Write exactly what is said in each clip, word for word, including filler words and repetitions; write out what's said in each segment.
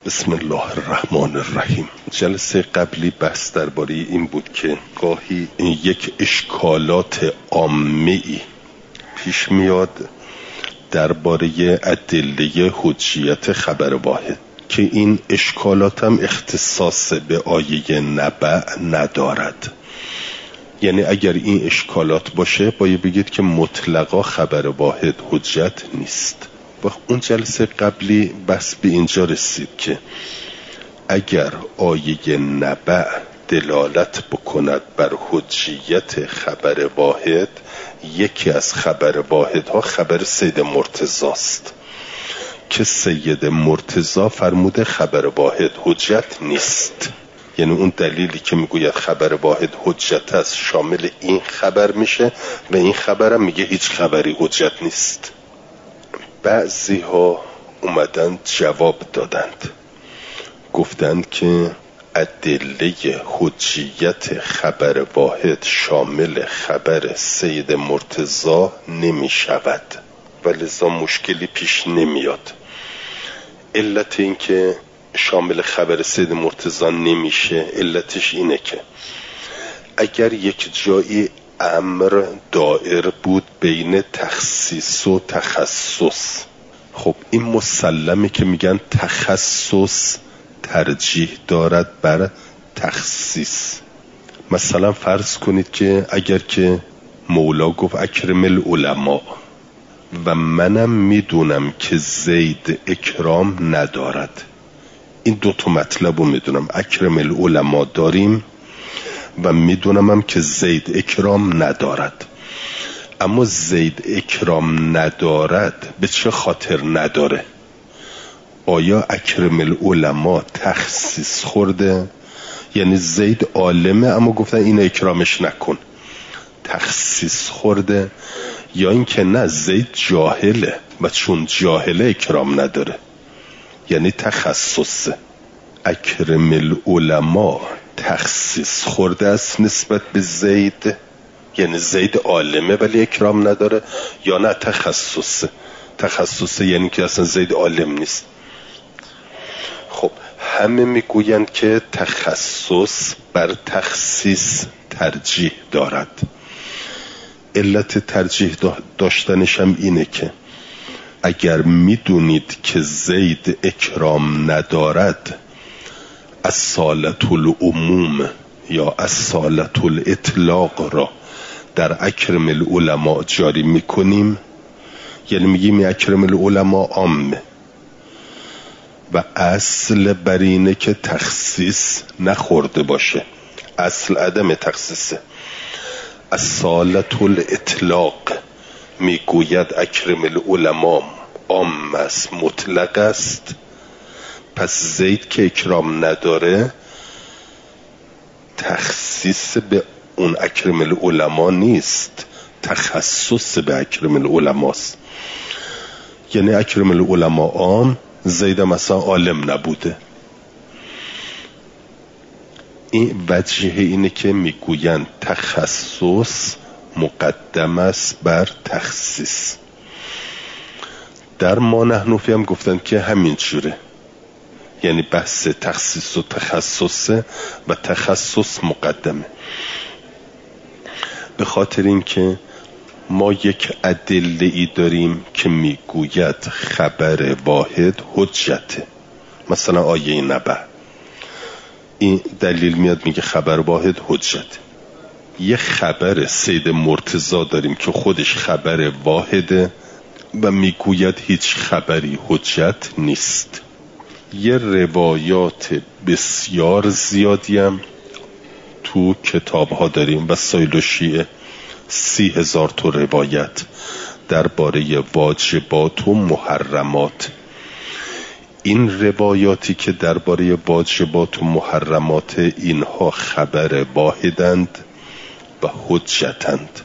بسم الله الرحمن الرحیم. جلسه قبلی بحث درباره این بود که گاهی یک اشکالات عامه‌ای پیش میاد درباره ادله حجیت خبر واحد که این اشکالات هم اختصاص به آیه نبأ ندارد. یعنی اگر این اشکالات باشه باید بگید که مطلقا خبر واحد حجت نیست. و اون جلسه قبلی بس به اینجا رسید که اگر آیه نبأ دلالت بکند بر حجیت خبر واحد، یکی از خبر واحدها خبر سید مرتضی است که سید مرتضی فرموده خبر واحد حجت نیست. یعنی اون دلیلی که میگوید خبر واحد حجت است شامل این خبر میشه و این خبرم میگه هیچ خبری حجت نیست. بعضی ها اومدن جواب دادند، گفتند که ادله حجیت خبر واحد شامل خبر سید مرتضی نمی شود و لذا مشکلی پیش نمیاد. علت این که شامل خبر سید مرتضی نمیشه علتش اینه که اگر یک جایی امر دائر بود بین تخصیص و تخصص، خب این مسلمه که میگن تخصص ترجیح دارد بر تخصیص. مثلا فرض کنید که اگر که مولا گفت اکرم العلماء و منم میدونم که زید اکرام ندارد، این دو تا مطلب رو میدونم، اکرم العلماء داریم و میدونم هم که زید اکرام ندارد. اما زید اکرام ندارد به چه خاطر نداره؟ آیا اکرم العلماء تخصیص خورده؟ یعنی زید عالمه اما گفتن این اکرامش نکن، تخصیص خورده؟ یا این که نه زید جاهله و چون جاهله اکرام نداره، یعنی تخصصه. اکرم العلماء تخصیص خورده است نسبت به زید، یعنی زید عالمه ولی اکرام نداره، یا نه تخصصه؟ تخصصه یعنی که اصلا زید عالم نیست. خب همه میگویند که تخصص بر تخصیص ترجیح دارد. علت ترجیح داشتنش هم اینه که اگر میدونید که زید اکرام ندارد، اصالت العموم یا اصالت الاطلاق را در اکرم العلماء جاری میکنیم، یعنی میگیم اکرم العلماء عامه و اصل بر اینه که تخصیص نخورده باشه، اصل عدم تخصیصه. اصالت الاطلاق میگوید اکرم العلماء عام است، مطلق است، پس زید که اکرام نداره تخصیص به اون اکرم العلماء نیست، تخصص به اکرم العلماء است. یعنی اکرم العلماء عام، زید مثلا عالم نبوده. این وجه اینه که میگویند تخصص مقدم است بر تخصیص. در ما نحنفی هم گفتن که همین جوره، یعنی بحث تخصیص و تخصص و تخصص مقدمه، به خاطر اینکه ما یک ادله ای داریم که میگوید خبر واحد حجته. مثلا آیه نبأ، این دلیل میاد میگه خبر واحد حجته. یه خبر سید مرتضی داریم که خودش خبر واحده و میگوید هیچ خبری حجت نیست. یه روایات بسیار زیادی هم تو کتاب ها داریم، وسایل و شیعه سی هزار تا روایت درباره واجبات و محرمات. این روایاتی که درباره واجبات و محرمات اینها خبر واحدند و حجتند.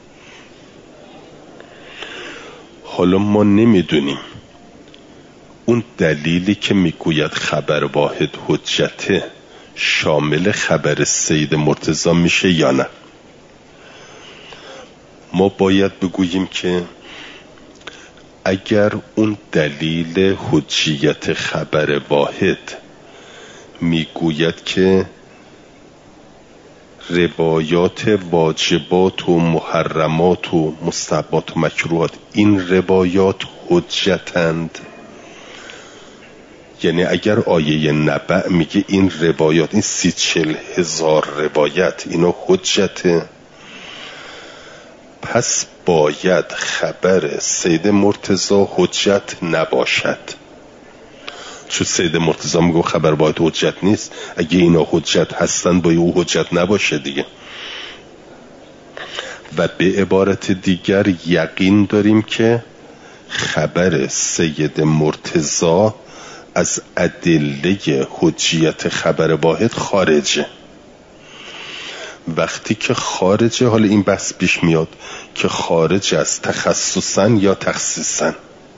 حالا ما نمیدونیم اون دلیلی که میگوید خبر واحد حجته شامل خبر سید مرتضی میشه یا نه. ما باید بگوییم که اگر اون دلیل حجیت خبر واحد میگوید که روایات واجبات و محرمات و مستحبات و مکروهات این روایات حجتند، یعنی اگر آیه نبأ میگه این روایات، این سی چل هزار روایت اینا حجته، پس باید خبر سید مرتضی حجت نباشد. چون سید مرتضی میگه خبر باید حجت نیست، اگه اینا حجت هستن باید او حجت نباشه دیگه. و به عبارت دیگر یقین داریم که خبر سید مرتضی از ادله حجیت خبر واحد خارجه. وقتی که خارجه، حالا این بحث پیش میاد که خارج از تخصصاً یا تخصیصاً.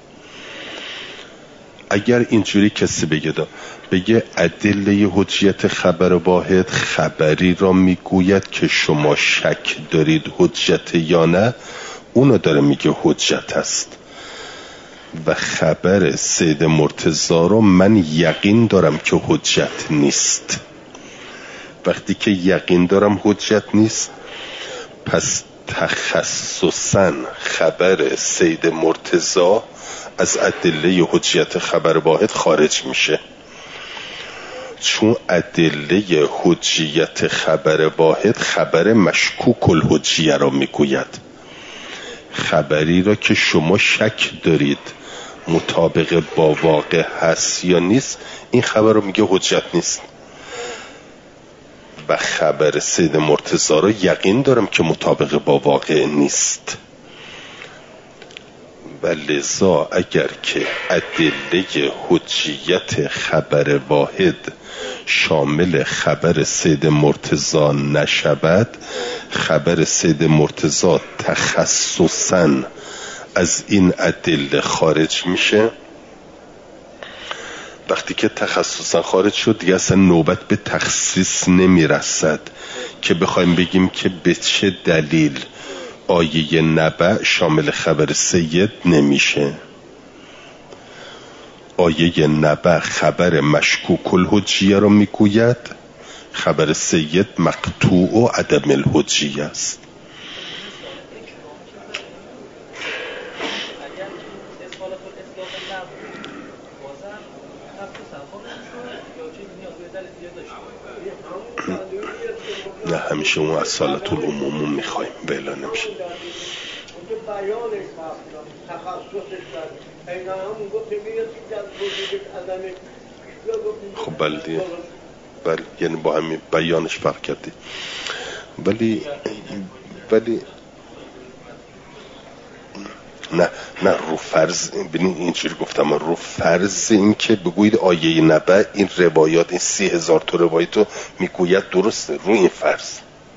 اگر اینجوری کسی بگه دا بگه ادله حجیت خبر واحد خبری را میگوید که شما شک دارید حجت یا نه، اونو داره میگه حجت است. و خبر سید مرتضی رو من یقین دارم که حجت نیست. وقتی که یقین دارم حجت نیست، پس تخصصاً خبر سید مرتضی از ادله حجیت خبر واحد خارج میشه. چون ادله حجیت خبر واحد خبر مشکوک الحجیه را میگوید. خبری را که شما شک دارید مطابق با واقع هست یا نیست، این خبر رو میگه حجت نیست. و خبر سید مرتضی را یقین دارم که مطابق با واقع نیست. و لذا اگر که ادله حجیت خبر واحد شامل خبر سید مرتضی نشود، خبر سید مرتضی تخصصاً از این ادله خارج میشه. وقتی که تخصصاً خارج شد دیگه اصلا نوبت به تخصیص نمیرسد که بخوایم بگیم که به چه دلیل آیه نبأ شامل خبر سید نمیشه. آیه نبأ خبر مشکوک الحجیه را میگوید، خبر سید مقطوع و عدم الحجیه است. نه همیشه اون از سالت العموم میخوایم بلا نمیشه. خب بله بله، یعنی با همین بیانش فرق کردی. ولی ولی نه نه رو فرض ببینید اینجوری گفتم، رو فرض این که بگویید آیه نبأ این روایات این سی هزار تا روایت رو میگوید درسته، رو این فرض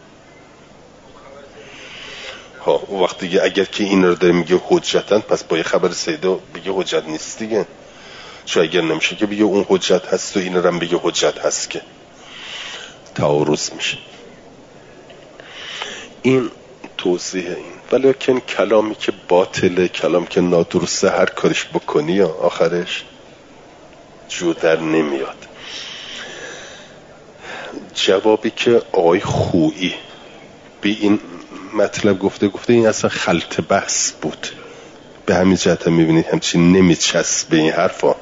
ها. وقتی اگر که این رو داره میگه حجتن، پس با یه خبر سیده بگه حجت نیست دیگه. چون اگر نمیشه که بگه اون حجت هست و این رو هم بگه حجت هست، که تعارض میشه. این توضیح این. ولیکن کلامی که باطله، کلام که نادرسته، هر کارش بکنی یا آخرش جور در نمیاد. جوابی که آقای خویی به این مطلب گفته گفته این اصلا خلط بحث بود. به همین جهت هم میبینید همچین نمیچسب به این حرفا.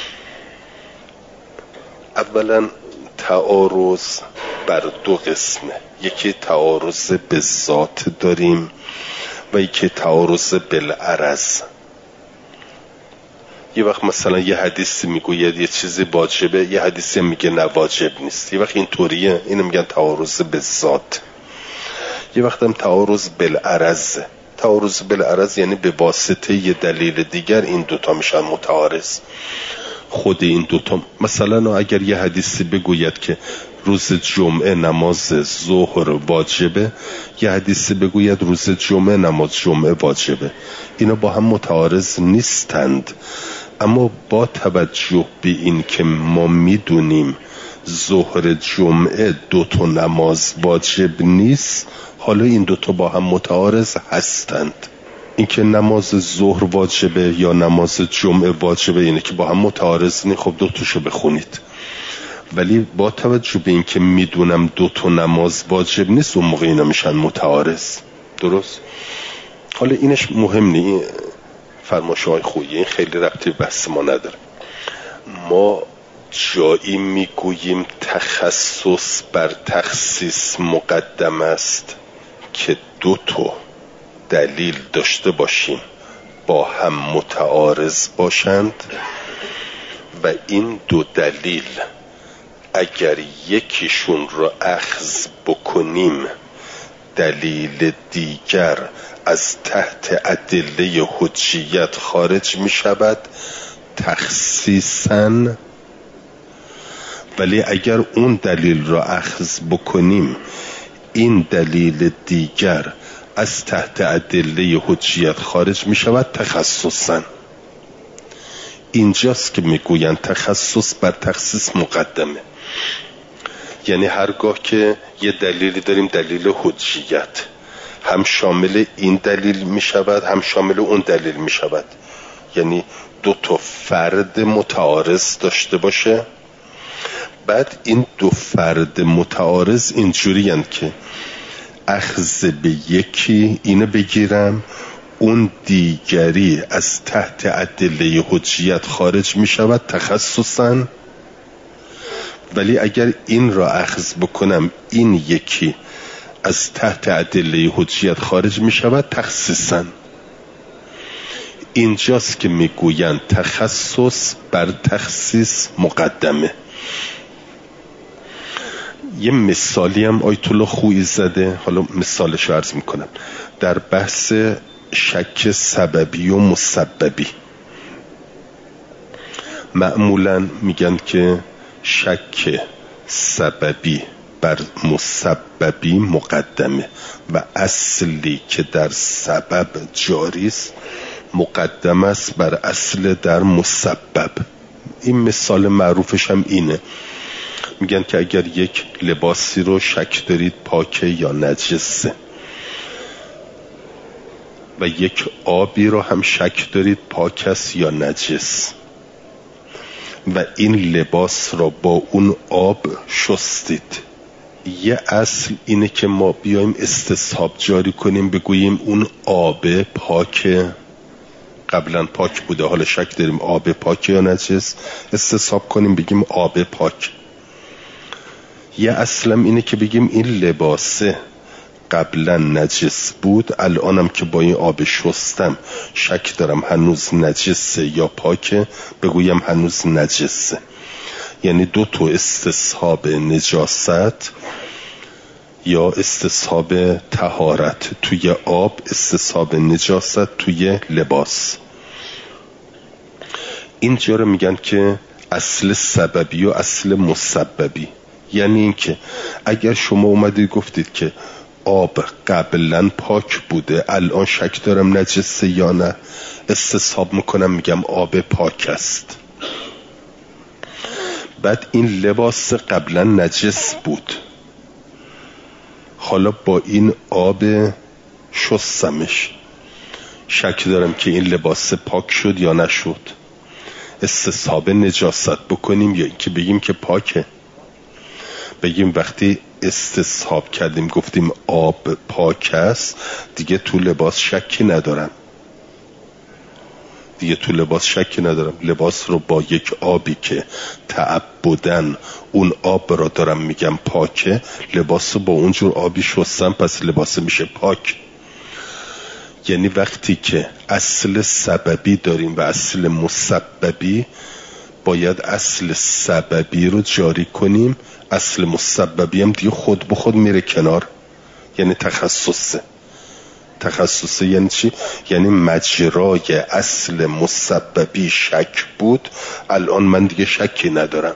اولا تعارض بر دو قسمه، یکی تعارض به ذات داریم و یکی تعارض بالعرض. یه وقت مثلا یه حدیثی میگوید یه چیزی واجبه، یه حدیثی میگه نه واجب نیست. یه وقت این طوریه، اینو میگن تعارض به ذات. یه وقت هم تعارض بالعرض. تعارض بالعرض یعنی به واسطه یه دلیل دیگر این دوتا میشن متعارض. خود این دوتا مثلا اگر یه حدیثی بگوید که روز جمعه نماز ظهر واجبه، یه حدیثی بگوید روز جمعه نماز جمعه واجبه، اینا با هم متعارض نیستند. اما با توجه به این که ما میدونیم ظهر جمعه دوتا نماز واجب نیست، حالا این دوتا با هم متعارض هستند. اینکه نماز ظهر واجبه یا نماز جمعه واجبه، اینه که با هم متعارض نی، خب دو تاشو بخونید. ولی با توجه به اینکه میدونم دو تا نماز واجب نیست، اون موقع اینا میشن متعارض. درست؟ حالا اینش مهم نی، فرمایش‌های خویی، این خیلی ربطی به بحث ما نداره. ما جایی میگوییم تخصص بر تخصیص مقدم است که دو تا دلیل داشته باشیم با هم متعارض باشند و این دو دلیل اگر یکیشون رو اخذ بکنیم دلیل دیگر از تحت ادله حجیت خارج می شود تخصیصاً. ولی اگر اون دلیل را اخذ بکنیم این دلیل دیگر از تحت ادله حجیت خارج می شود تخصصاً. اینجاست که می گویند تخصص بر تخصیص مقدمه. یعنی هرگاه که یه دلیلی داریم، دلیل حجیت هم شامل این دلیل می شود هم شامل اون دلیل می شود، یعنی دو تا فرد متعارض داشته باشه. بعد این دو فرد متعارض اینجوری هستند که اخذ به یکی اینو بگیرم، اون دیگری از تحت ادله حجیت خارج می شود تخصصاً. ولی اگر این را اخذ بکنم این یکی از تحت ادله حجیت خارج می شود تخصیصاً. اینجاست که می گویند تخصص بر تخصیص مقدمه. یه مثالی هم آیت الله خویی زده، حالا مثالش رو عرض می کنم. در بحث شک سببی و مسببی معمولاً میگن که شک سببی بر مسببی مقدمه و اصلی که در سبب جاری است مقدم است بر اصل در مسبب. این مثال معروفش هم اینه، میگن که اگر یک لباسی رو شک دارید پاکه یا نجسه و یک آبی رو هم شک دارید پاک است یا نجس و این لباس را با اون آب شستید، یه اصل اینه که ما بیایم استصحاب جاری کنیم، بگوییم اون آب پاکه، قبلا پاک بوده حالا شک داریم آب پاکه یا نجس، استصحاب کنیم بگیم آب پاک. یه اصلم اینه که بگیم این لباسه قبلا نجس بود، الانم که با این آب شستم شک دارم هنوز نجسه یا پاکه، بگویم هنوز نجسه. یعنی دو تا استصحاب نجاست یا استصحاب طهارت توی آب، استصحاب نجاست توی لباس. اینجا رو میگن که اصل سببی و اصل مسببی. یعنی این که اگر شما اومدید گفتید که آب قبلا پاک بوده الان شک دارم نجسه یا نه، استصحاب میکنم میگم آب پاک است. بعد این لباس قبلا نجس بود، حالا با این آب شستمش شک دارم که این لباس پاک شد یا نشد، استصحاب نجاست بکنیم یا اینکه بگیم که پاکه؟ بگیم وقتی استصحاب کردیم گفتیم آب پاک است دیگه تو لباس شکی ندارم، دیگه تو لباس شکی ندارم، لباس رو با یک آبی که تعبدن اون آب را دارم میگم پاکه، لباس رو با اونجور آبی شستم پس لباس میشه پاک. یعنی وقتی که اصل سببی داریم و اصل مسببی باید اصل سببی رو جاری کنیم، اصل مسببی هم دیگه خود به خود میره کنار. یعنی تخصصه. تخصصه یعنی چی؟ یعنی مجرای اصل مسببی شک بود، الان من دیگه شکی ندارم.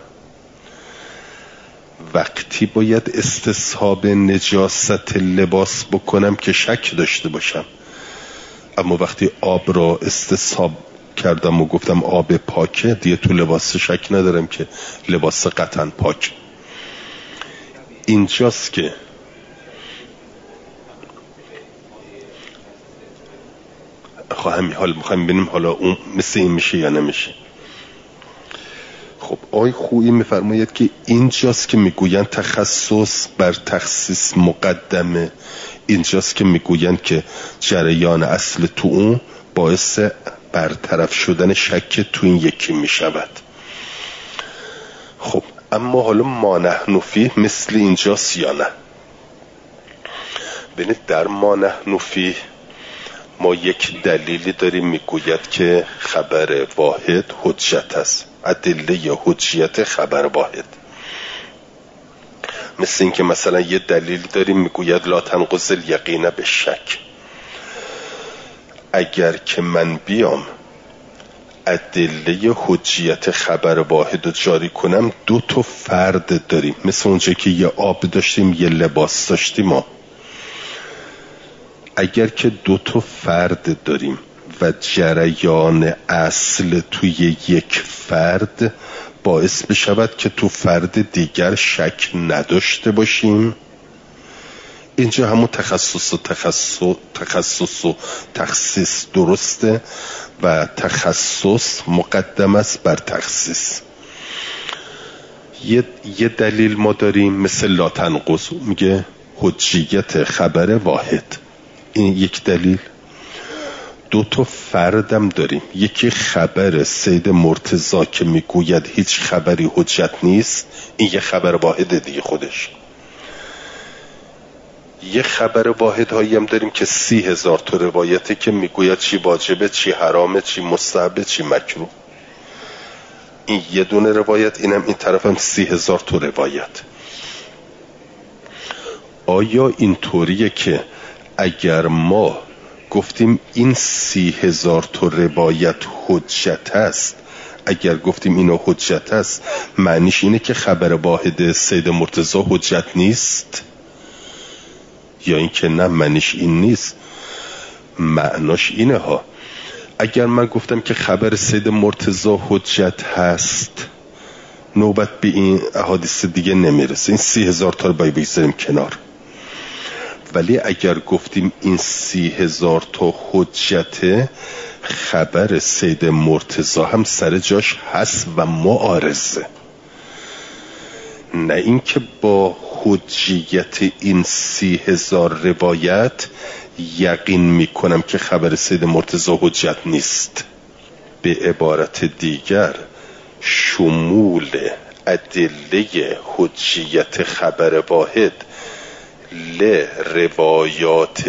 وقتی باید استصحاب نجاست لباس بکنم که شک داشته باشم، اما وقتی آب را استصحاب کردم و گفتم آب پاکه دیگه تو لباس شک ندارم که لباس قطعا پاک. اینجاست که نخواهم، حال میخوایم ببینیم حالا اون مثل این میشه یا نمیشه. خب آقای خویی میفرماید که اینجاست که میگویند تخصص بر تخصیص مقدمه، اینجاست که میگویند که جریان اصل تو اون باعث برطرف شدن شک تو این یکی میشود. خب اما حالا ما نحن فیه مثل اینجاست یا نه؟ ببینید در ما نحن فیه ما یک دلیلی داریم میگوید که خبر واحد حجت است، ادله حجیت خبر واحد. مثل این که مثلا یه دلیل داریم میگوید لا تنقض الیقین به شک. اگر که من بیام ادله حجیت خبر واحد رو جاری کنم، دو تا فرد داریم، مثل اونجا که یه آب داشتیم یه لباس داشتیم ما. اگر که دو تا فرد داریم و جریان اصل توی یک فرد باعث بشود که تو فرد دیگر شک نداشته باشیم، اینجا همون تخصص و تخصص, تخصص و تخصیص درسته و تخصص مقدم است بر تخصیص. یه, یه دلیل ما داریم مثل لا تنقض، میگه حجیت خبر واحد، این یک دلیل. دو تا فردم داریم، یکی خبر سید مرتضی که میگوید هیچ خبری حجت نیست، این یه خبر واحد دیگه خودش. یه خبر واحد هایی هم داریم که سی هزار تا روایته که میگوید چی واجبه، چی حرامه، چی مستحبه، چی مکروه. این یه دونه روایت، اینم این طرف هم سی هزار تا روایت. آیا این طوریه که اگر ما گفتیم این سی هزار تا روایت حجت است، اگر گفتیم اینو حجت است، معنیش اینه که خبر واحد سید مرتضی حجت نیست؟ یا این که نه، معنیش این نیست، معناش اینه ها. اگر من گفتم که خبر سید مرتضی حجت هست، نوبت به این احادیث دیگه نمیرسه، این سی هزار تا رو باید بگذاریم کنار. ولی اگر گفتیم این سی هزار تا حجته، خبر سید مرتضی هم سر جاش هست و معارضه، نه اینکه با حجیت این سی هزار روایت یقین میکنم که خبر سید مرتضی حجت نیست. به عبارت دیگر شمول ادله حجیت خبر واحد ل روایات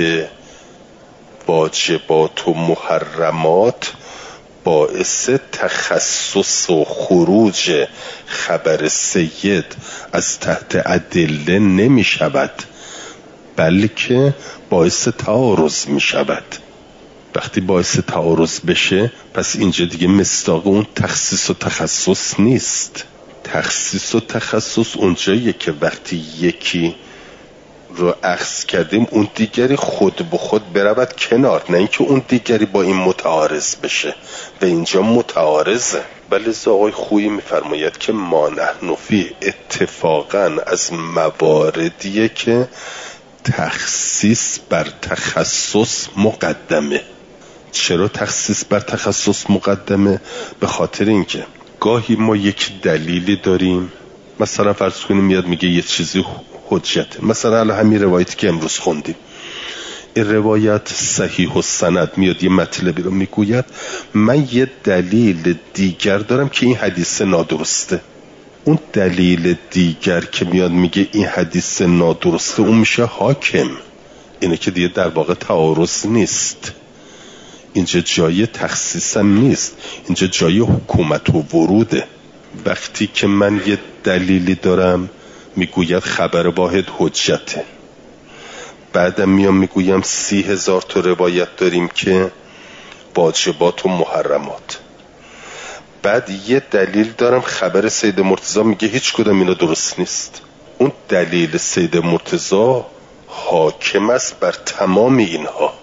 واجبات و محرمات باعث تخصص و خروج خبر سید از تحت ادله نمی شود، بلکه باعث تعارض می شود. وقتی باعث تعارض بشه، پس اینجا دیگه مصداق اون تخصیص و تخصص نیست. تخصیص و تخصص اونجاییه که وقتی یکی رو اخذ کردیم اون دیگری خود به خود برود کنار، نه اینکه اون دیگری با این متعارض بشه، و اینجا متعارضه. بله آقای خویی میفرماید که ما نحن فیه اتفاقا از مواردیه که تخصیص بر تخصص مقدمه. چرا تخصیص بر تخصص مقدمه؟ به خاطر اینکه گاهی ما یک دلیلی داریم، مثلا فرض کنیم میاد میگه یه چیزی حجته، مثلا الان همین روایتی که امروز خوندیم، این روایت صحیح و سند میاد یه مطلبی رو میگوید، من یه دلیل دیگر دارم که این حدیث نادرسته. اون دلیل دیگر که میاد میگه این حدیث نادرسته، اون میشه حاکم. اینه که دیگه در واقع تعارض نیست، اینجا جای تخصیص هم نیست، اینجا جای حکومت و وروده. وقتی که من یه دلیلی دارم میگوید خبر واحد حجته، بعدم میام میگویم سی هزار تا روایت داریم که واجبات و محرمات، بعد یه دلیل دارم خبر سید مرتضی میگه هیچ کدام اینا درست نیست. اون دلیل سید مرتضی حاکم است بر تمام اینها.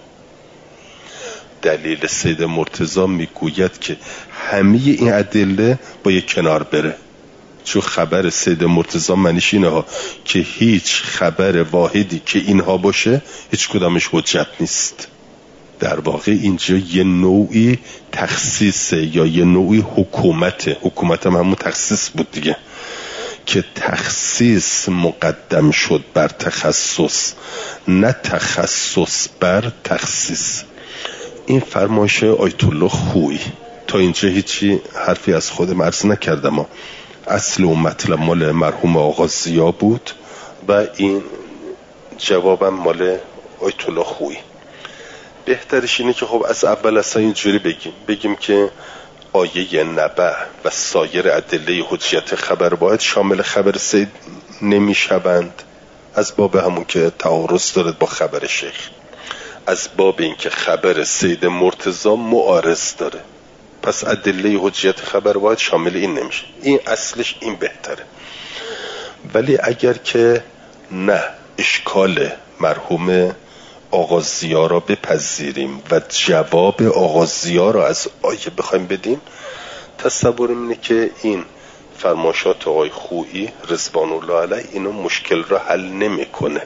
دلیل سید مرتضی میگوید که همه این ادله با یک کنار بره، چون خبر سید مرتضی معنیش اینه ها که هیچ خبر واحدی که اینها باشه هیچ کدامش حجت نیست. در واقع اینجا یه نوعی تخصیصه یا یه نوعی حکومته. حکومت هم همون تخصیص بود دیگه، که تخصیص مقدم شد بر تخصص، نه تخصص بر تخصیص. این فرمایش آیت الله خویی. تا اینجا هیچی حرفی از خودم عرض نکردم. اصل و مطلب مال مرحوم آقا ضیا بود و این جوابم مال آیت الله خویی. بهترش اینه که خب از اول اصلا اینجوری بگیم بگیم که آیه نبع و سایر ادله حجیت خبر باید شامل خبر سید نمی شوند، از باب همون که تعارض دارد با خبر شیخ، از باب این که خبر سید مرتضی معارض داره، پس ادله حجیت خبر باید شامل این نمیشه. این اصلش این بهتره. ولی اگر که نه اشکال مرحوم آقا ضیا را بپذیریم و جواب آقا ضیا را از آیه بخوایم بدیم، تصورم اینه که این فرمایشات آقای خویی رضوان الله علیه اینو مشکل را حل نمیکنه.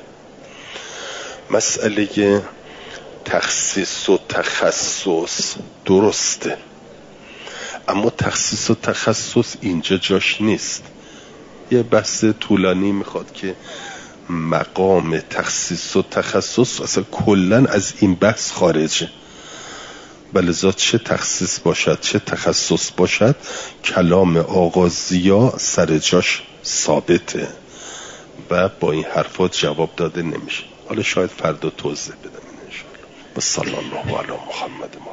مسئله تخصیص و تخصص درسته، اما تخصیص و تخصص اینجا جاش نیست. یه بحث طولانی میخواد که مقام تخصیص و تخصص اصلا کلن از این بحث خارجه. بلذا چه تخصیص باشد چه تخصص باشد، کلام آقا ضیا سر جاش ثابته و با این حرفات جواب داده نمیشه. حالا شاید فردا توضیح بدم ان شاء الله. و صلی الله علی محمد.